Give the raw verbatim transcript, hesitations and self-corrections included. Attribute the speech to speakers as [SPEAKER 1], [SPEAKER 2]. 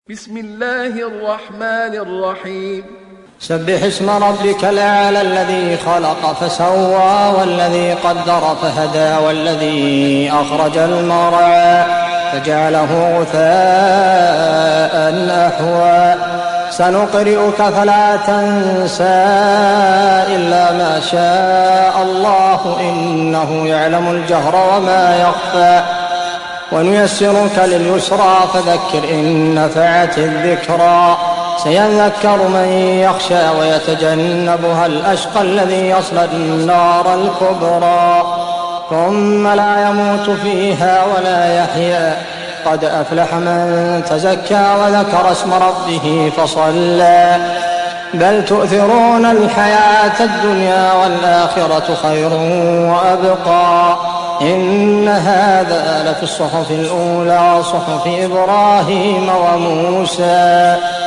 [SPEAKER 1] بسم الله الرحمن الرحيم.
[SPEAKER 2] سبح اسم ربك الأعلى الذي خلق فسوى والذي قدر فهدى والذي أخرج المرعى فجعله غثاء أحوى سنقرئك فلا تنسى إلا ما شاء الله إنه يعلم الجهر وما يخفى ونيسرك لليسرى فذكر إن نفعت الذكرى سيذكر من يخشى ويتجنبها الأشقى الذي يصلى النار الكبرى ثم لا يموت فيها ولا يحيا قد أفلح من تزكى وذكر اسم ربه فصلى بل تؤثرون الحياة الدنيا والآخرة خير وأبقى إن هذا لفي الصحف الأولى صحف إبراهيم وموسى